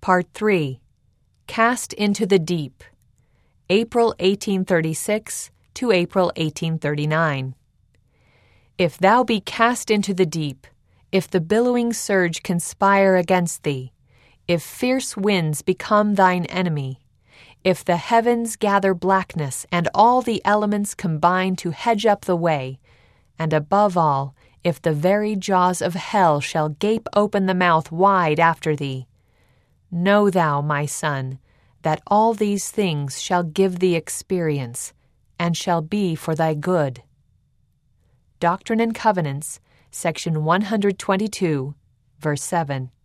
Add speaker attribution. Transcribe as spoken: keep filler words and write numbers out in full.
Speaker 1: Part three. Cast into the Deep, April eighteen thirty-six to April eighteen thirty-nine. If thou be cast into the deep, if the billowing surge conspire against thee, if fierce winds become thine enemy, if the heavens gather blackness and all the elements combine to hedge up the way, and above all, if the very jaws of hell shall gape open the mouth wide after thee, know thou, my son, that all these things shall give thee experience, and shall be for thy good. Doctrine and Covenants, section one hundred twenty-two, verse seven.